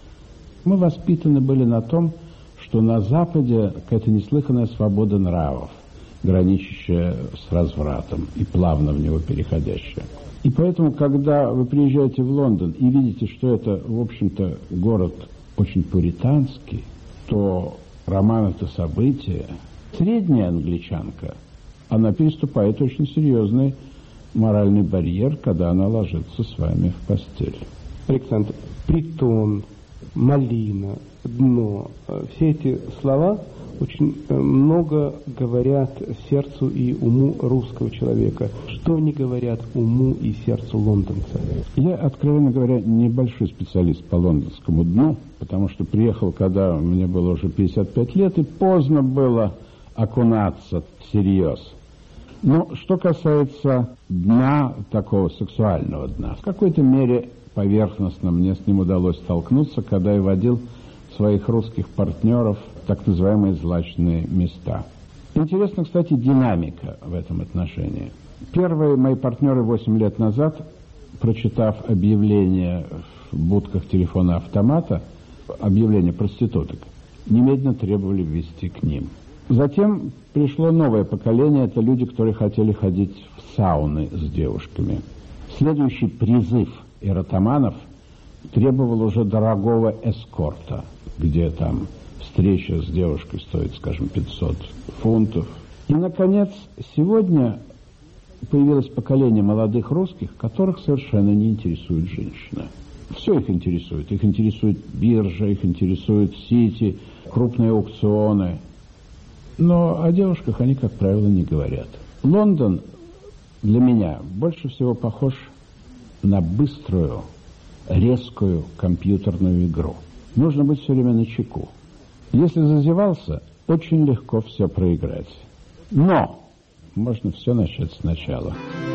Мы воспитаны были на том, что на Западе какая-то неслыханная свобода нравов, граничащая с развратом и плавно в него переходящая. И поэтому, когда вы приезжаете в Лондон и видите, что это, в общем-то, город очень пуританский, то роман — это событие. Средняя англичанка, она переступает очень серьезный моральный барьер, когда она ложится с вами в постель. Александр, притон, малина, дно, все эти слова очень много говорят сердцу и уму русского человека. Что они говорят уму и сердцу лондонца? Я, откровенно говоря, небольшой специалист по лондонскому дну, потому что приехал, когда мне было уже 55 лет, и поздно было окунаться всерьез. Но что касается дна, такого сексуального дна, в какой-то мере поверхностно мне с ним удалось столкнуться, когда я водил своих русских партнеров в так называемые злачные места. Интересна, кстати, динамика в этом отношении. Первые мои партнеры 8 лет назад, прочитав объявление в будках телефона-автомата, объявление проституток, немедленно требовали ввести к ним. Затем пришло новое поколение, это люди, которые хотели ходить в сауны с девушками. Следующий призыв эротоманов требовал уже дорогого эскорта, где там встреча с девушкой стоит, скажем, 500 фунтов. И, наконец, сегодня появилось поколение молодых русских, которых совершенно не интересует женщина. Все их интересует. Их интересует биржа, их интересует сити, крупные аукционы. Но о девушках они, как правило, не говорят. Лондон для меня больше всего похож на быструю, резкую компьютерную игру. Нужно быть все время начеку. Если зазевался, очень легко все проиграть. Но можно все начать сначала.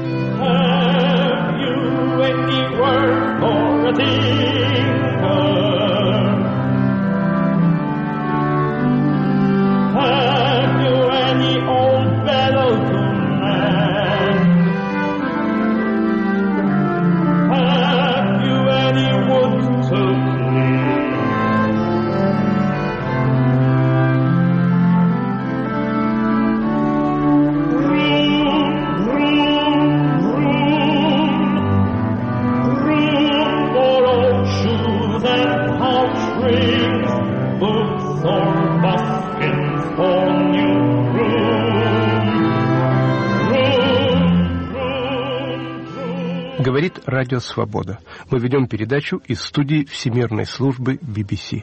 Говорит Радио Свобода. Мы ведем передачу из студии Всемирной службы BBC.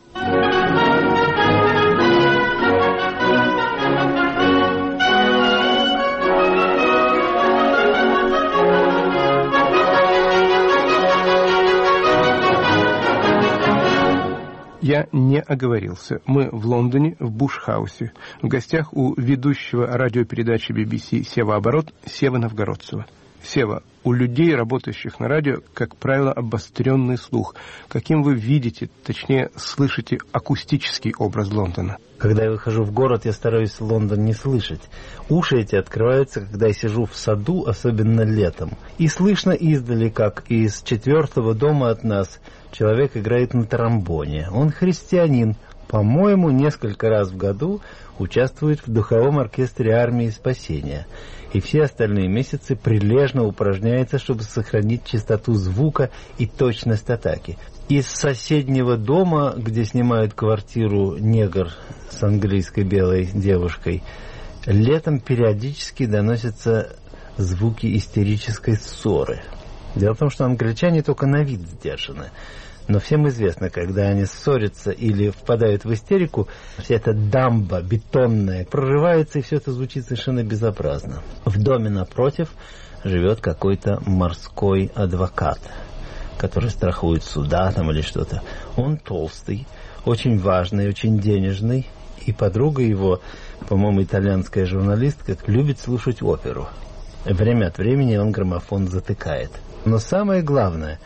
Я не оговорился. Мы в Лондоне, в Буш-хаусе, в гостях у ведущего радиопередачи BBC Сева Оборот, Севы Новгородцева. Сева, у людей, работающих на радио, как правило, обостренный слух. Каким вы видите, точнее, слышите акустический образ Лондона? Когда я выхожу в город, я стараюсь Лондон не слышать. Уши эти открываются, когда я сижу в саду, особенно летом. И слышно издали, как из 4-го дома от нас человек играет на тромбоне. Он христианин. По-моему, несколько раз в году участвует в духовом оркестре армии спасения. И все остальные месяцы прилежно упражняется, чтобы сохранить чистоту звука и точность атаки. Из соседнего дома, где снимают квартиру негр с английской белой девушкой, летом периодически доносятся звуки истерической ссоры. Дело в том, что англичане только на вид сдержаны. Но всем известно, когда они ссорятся или впадают в истерику, вся эта дамба бетонная прорывается, и все это звучит совершенно безобразно. В доме напротив живет какой-то морской адвокат, который страхует суда там или что-то. Он толстый, очень важный, очень денежный, и подруга его, по-моему, итальянская журналистка, любит слушать оперу. Время от времени он граммофон затыкает. Но самое главное,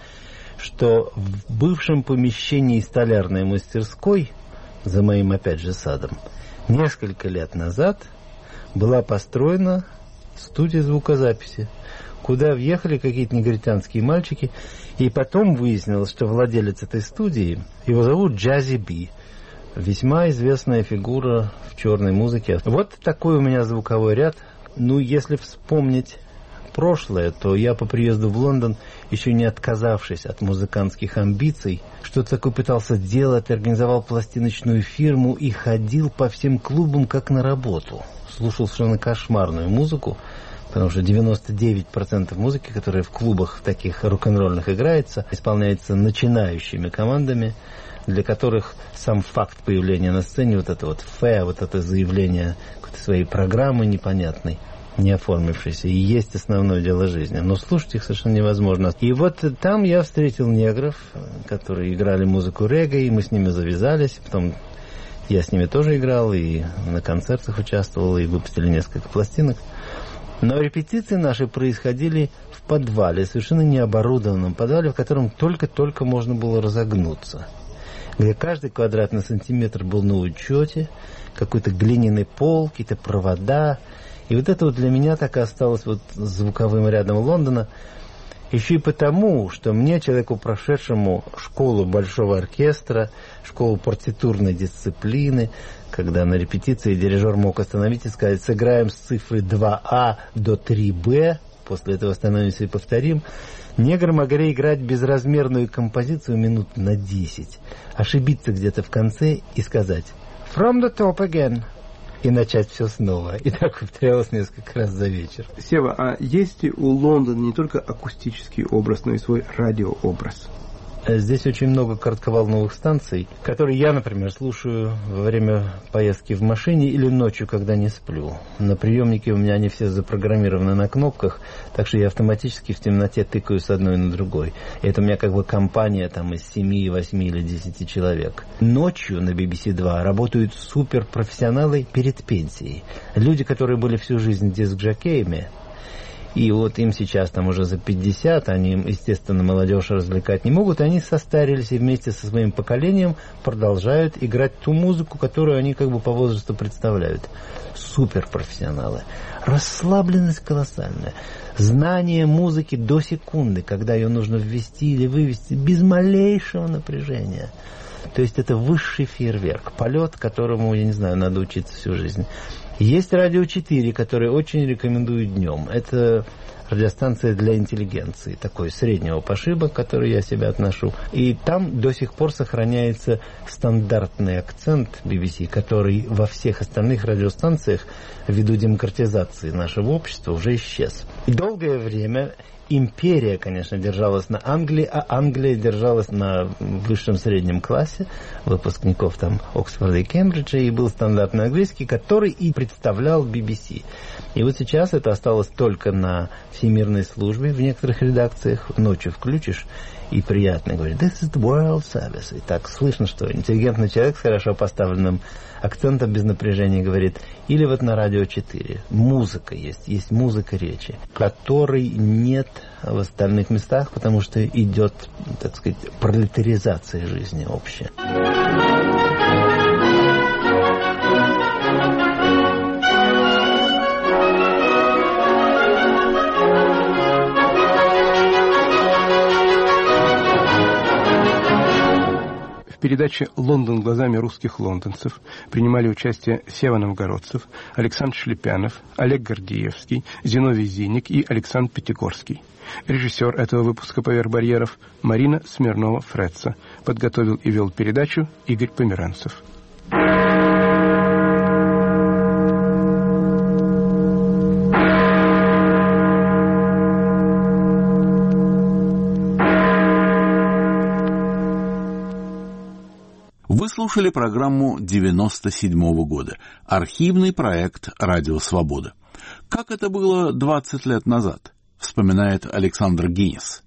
что в бывшем помещении столярной мастерской, за моим, опять же, садом, несколько лет назад была построена студия звукозаписи, куда въехали какие-то негритянские мальчики, и потом выяснилось, что владелец этой студии, его зовут Джази Би, весьма известная фигура в черной музыке. Вот такой у меня звуковой ряд. Ну, если вспомнить прошлое, то я по приезду в Лондон, еще не отказавшись от музыкантских амбиций, что-то такое пытался делать, организовал пластиночную фирму и ходил по всем клубам как на работу. Слушал совершенно кошмарную музыку, потому что 99% музыки, которая в клубах таких рок-н-ролльных играется, исполняется начинающими командами, для которых сам факт появления на сцене, вот это вот вот это заявление какой-то своей программы непонятной, не оформившейся, и есть основное дело жизни. Но слушать их совершенно невозможно. И вот там я встретил негров, которые играли музыку регги, и мы с ними завязались. Потом я с ними тоже играл, и на концертах участвовал, и выпустили несколько пластинок. Но репетиции наши происходили в подвале, совершенно необорудованном подвале, в котором только-только можно было разогнуться, где каждый квадратный сантиметр был на учете, какой-то глиняный пол, какие-то провода. И вот это вот для меня так и осталось вот звуковым рядом Лондона. Еще и потому, что мне, человеку, прошедшему школу большого оркестра, школу партитурной дисциплины, когда на репетиции дирижер мог остановить и сказать: сыграем с цифры 2А до 3Б, после этого остановимся и повторим, негры могли играть безразмерную композицию минут на 10, ошибиться где-то в конце и сказать «From the top again», и начать все снова. И так повторялось несколько раз за вечер. Сева, а есть ли у Лондона не только акустический образ, но и свой радиообраз? Здесь очень много коротковолновых станций, которые я, например, слушаю во время поездки в машине или ночью, когда не сплю. На приемнике у меня они все запрограммированы на кнопках, так что я автоматически в темноте тыкаю с одной на другой. И это у меня как бы компания там из 7, 8 или 10 человек. Ночью на BBC 2 работают суперпрофессионалы перед пенсией. Люди, которые были всю жизнь диск-жокеями, и вот им сейчас там уже за 50, они, естественно, молодежь развлекать не могут, они состарились и вместе со своим поколением продолжают играть ту музыку, которую они как бы по возрасту представляют. Суперпрофессионалы. Расслабленность колоссальная. Знание музыки до секунды, когда ее нужно ввести или вывести, без малейшего напряжения. То есть это высший фейерверк, полет, которому, я не знаю, надо учиться всю жизнь. Есть радио 4, которое очень рекомендую днем. Это радиостанция для интеллигенции, такой среднего пошиба, к которой я себя отношу. И там до сих пор сохраняется стандартный акцент BBC, который во всех остальных радиостанциях ввиду демократизации нашего общества уже исчез. И долгое время империя, конечно, держалась на Англии, а Англия держалась на высшем среднем классе выпускников там Оксфорда и Кембриджа, и был стандартный английский, который и представлял BBC. И вот сейчас это осталось только на всемирной службе в некоторых редакциях. Ночью включишь, и приятно говорит «This is the World Service». И так слышно, что интеллигентный человек с хорошо поставленным акцентом, без напряжения говорит. Или вот на радио 4 музыка есть музыка речи, которой нет в остальных местах, потому что идет, так сказать, пролетаризация жизни общая. В передаче «Лондон глазами русских лондонцев» принимали участие Сева Новгородцев, Александр Шлепянов, Олег Гордеевский, Зиновий Зиник и Александр Пятигорский. Режиссер этого выпуска «Поверх барьеров» Марина Смирнова-Фредца. Подготовил и вел передачу Игорь Померанцев. Вы слушали программу 97-го года, архивный проект «Радио Свобода». Как это было 20 лет назад, вспоминает Александр Гинес.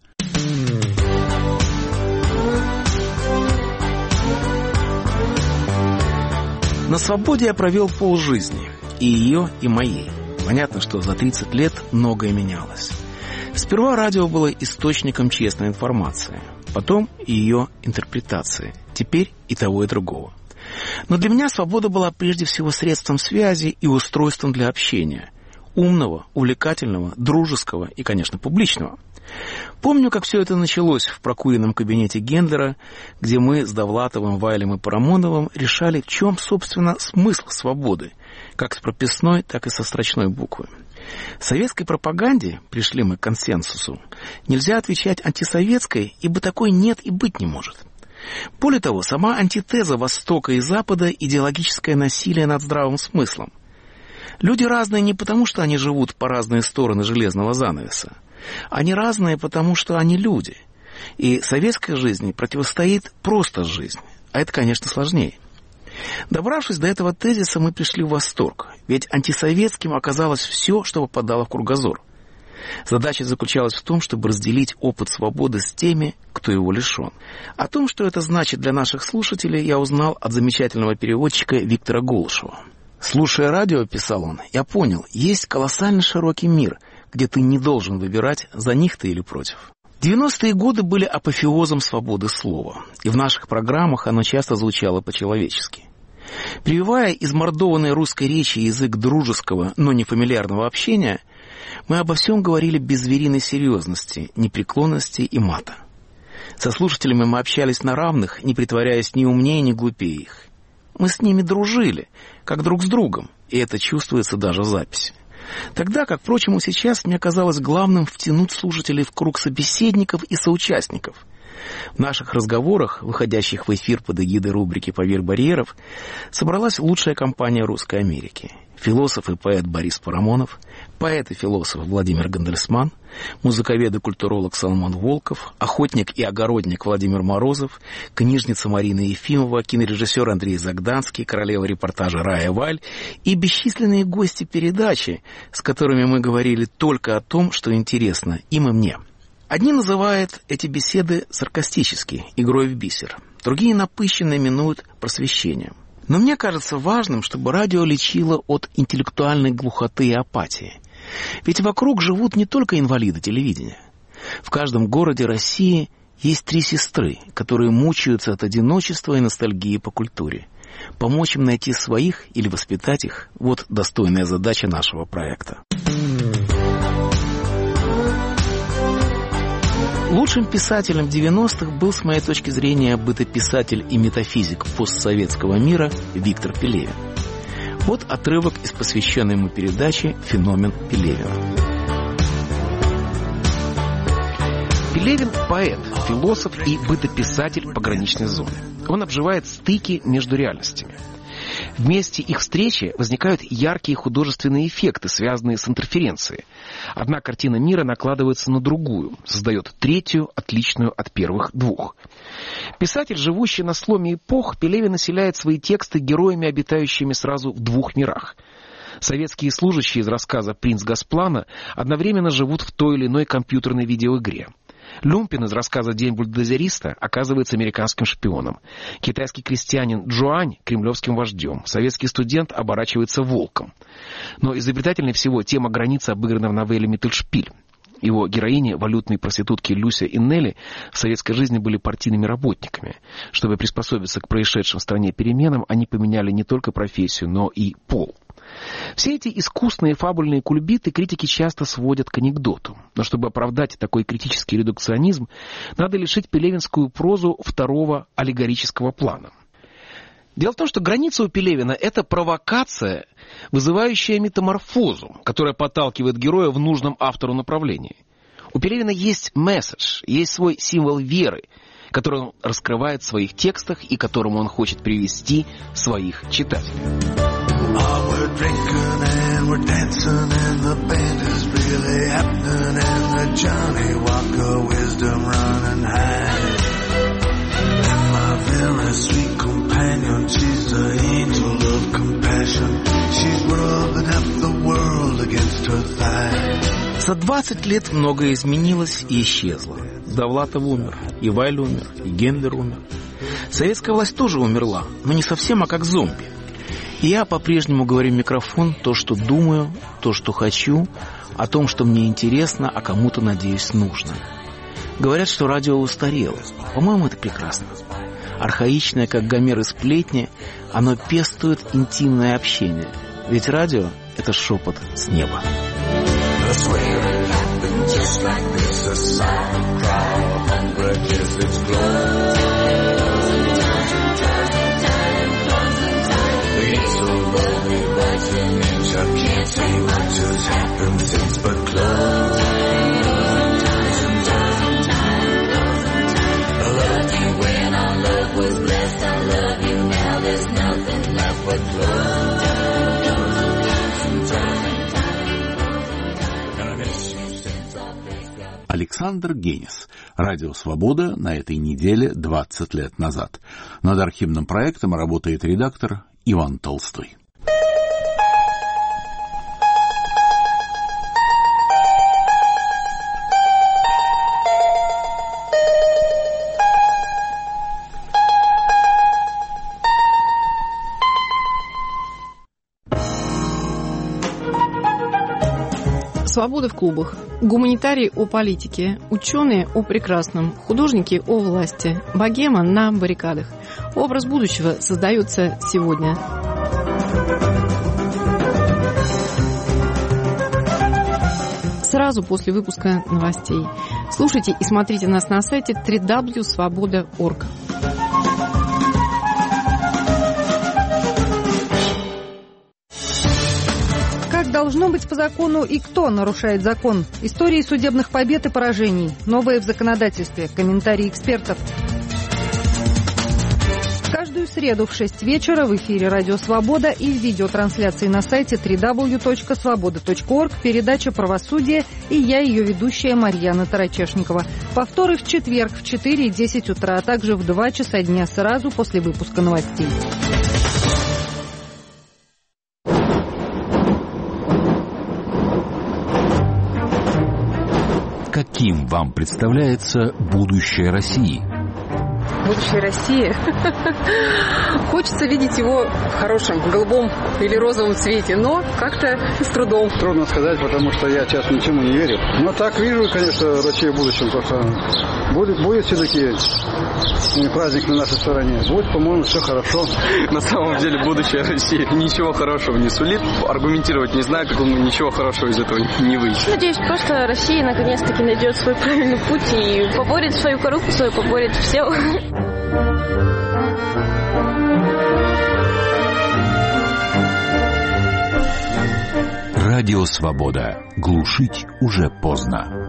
На свободе я провел полжизни, и ее, и моей. Понятно, что за 30 лет многое менялось. Сперва радио было источником честной информации, потом ее интерпретации, теперь и того, и другого. Но для меня свобода была прежде всего средством связи и устройством для общения. Умного, увлекательного, дружеского и, конечно, публичного. Помню, как все это началось в прокуренном кабинете Гендлера, где мы с Довлатовым, Вайлем и Парамоновым решали, в чем, собственно, смысл свободы, как с прописной, так и со строчной буквы. В советской пропаганде, пришли мы к консенсусу, нельзя отвечать антисоветской, ибо такой нет и быть не может. Более того, сама антитеза Востока и Запада – идеологическое насилие над здравым смыслом. Люди разные не потому, что они живут по разные стороны железного занавеса. Они разные, потому что они люди. И советской жизни противостоит просто жизнь. А это, конечно, сложнее. Добравшись до этого тезиса, мы пришли в восторг. Ведь антисоветским оказалось все, что попадало в кругозор. Задача заключалась в том, чтобы разделить опыт свободы с теми, кто его лишен. О том, что это значит для наших слушателей, я узнал от замечательного переводчика Виктора Голышева. «Слушая радио, — писал он, — я понял, есть колоссально широкий мир, где ты не должен выбирать, за них ты или против». 90-е годы были апофеозом свободы слова, и в наших программах оно часто звучало по-человечески. Прививая измордованной русской речи язык дружеского, но не фамильярного общения, мы обо всем говорили без звериной серьезности, непреклонности и мата. Со слушателями мы общались на равных, не притворяясь ни умнее, ни глупее их. Мы с ними дружили, как друг с другом, и это чувствуется даже в записи. Тогда, как, впрочем, и сейчас, мне казалось главным втянуть слушателей в круг собеседников и соучастников. В наших разговорах, выходящих в эфир под эгидой рубрики «Поверх барьеров», собралась лучшая компания Русской Америки. философ и поэт Борис Парамонов, поэт и философ Владимир Гандельсман, музыковед и культуролог Соломон Волков, охотник и огородник Владимир Морозов, книжница Марина Ефимова, кинорежиссер Андрей Загданский, королева репортажа Рая Валь и бесчисленные гости передачи, с которыми мы говорили только о том, что интересно им и мне. Одни называют эти беседы саркастически, игрой в бисер, другие напыщенно именуют просвещением. Но мне кажется важным, чтобы радио лечило от интеллектуальной глухоты и апатии. Ведь вокруг живут не только инвалиды телевидения. В каждом городе России есть 3 сестры, которые мучаются от одиночества и ностальгии по культуре. Помочь им найти своих или воспитать их – вот достойная задача нашего проекта. Лучшим писателем 90-х был, с моей точки зрения, бытописатель и метафизик постсоветского мира Виктор Пелевин. Вот отрывок из посвященной ему передачи «Феномен Пелевина». Пелевин – поэт, философ и бытописатель пограничной зоны. Он обживает стыки между реальностями. В месте их встречи возникают яркие художественные эффекты, связанные с интерференцией. Одна картина мира накладывается на другую, создает третью, отличную от первых 2. Писатель, живущий на сломе эпох, Пелевин населяет свои тексты героями, обитающими сразу в 2 мирах. Советские служащие из рассказа «Принц Госплана» одновременно живут в той или иной компьютерной видеоигре. Люмпин из рассказа «День бульдозериста» оказывается американским шпионом. Китайский крестьянин Джуань – кремлевским вождем. Советский студент оборачивается волком. Но изобретательнее всего тема границы обыграна в новелле «Миттельшпиль». Его героини, валютные проститутки Люся и Нелли, в советской жизни были партийными работниками. Чтобы приспособиться к происшедшим в стране переменам, они поменяли не только профессию, но и пол. Все эти искусные фабульные кульбиты критики часто сводят к анекдоту. Но чтобы оправдать такой критический редукционизм, надо лишить пелевинскую прозу 2-го аллегорического плана. Дело в том, что граница у Пелевина – это провокация, вызывающая метаморфозу, которая подталкивает героя в нужном автору направлении. У Пелевина есть месседж, есть свой символ веры, который он раскрывает в своих текстах и к которому он хочет привести своих читателей. We're drinking and we're dancing and the band is really happening and the Johnny Walker wisdom running high. And my very sweet companion, she's the angel of compassion. She's rubbing up the world against her thigh. За 20 лет многое изменилось и исчезло. Довлатов умер, и Вайль умер, и Гендлер умер. Советская власть тоже умерла, но не совсем, а как зомби. И я по-прежнему говорю в микрофон то, что думаю, то, что хочу, о том, что мне интересно, а кому-то, надеюсь, нужно. Говорят, что радио устарело. По-моему, это прекрасно. Архаичное, как Гомер и сплетни, оно пестует интимное общение. Ведь радио — это шепот с неба. Can't say much has happened since but close. I loved you when our love was blessed. I love you now. There's nothing left but close. Александр Генис. Радио «Свобода» на этой неделе 20 лет назад. Над архивным проектом работает редактор Иван Толстой. Свобода в клубах. Гуманитарии о политике, ученые о прекрасном, художники о власти, богема на баррикадах. Образ будущего создается сегодня. Сразу после выпуска новостей. Слушайте и смотрите нас на сайте www.svoboda.org. Должно быть по закону и кто нарушает закон. Истории судебных побед и поражений. Новое в законодательстве. Комментарии экспертов. Каждую среду в 6 вечера в эфире «Радио Свобода» и в видеотрансляции на сайте www.svoboda.org передача «Правосудие» и я, ее ведущая Марьяна Тарачешникова. Повторы в четверг в 4 и 10 утра, а также в 2 часа дня сразу после выпуска новостей. Каким вам представляется будущее России? Будущее России. Хочется видеть его в хорошем, голубом или розовом цвете, но как-то с трудом. Трудно сказать, потому что я сейчас ничему не верю. Но так вижу, конечно, Россию в будущем, потому что будет все-таки праздник на нашей стороне. Будет, по-моему, все хорошо. На самом деле будущее России ничего хорошего не сулит. Аргументировать не знаю, как ничего хорошего из этого не выйдет. Надеюсь, просто Россия наконец-таки найдет свой правильный путь и поборет свою коррупцию, поборет все. Радио Свобода. Глушить уже поздно.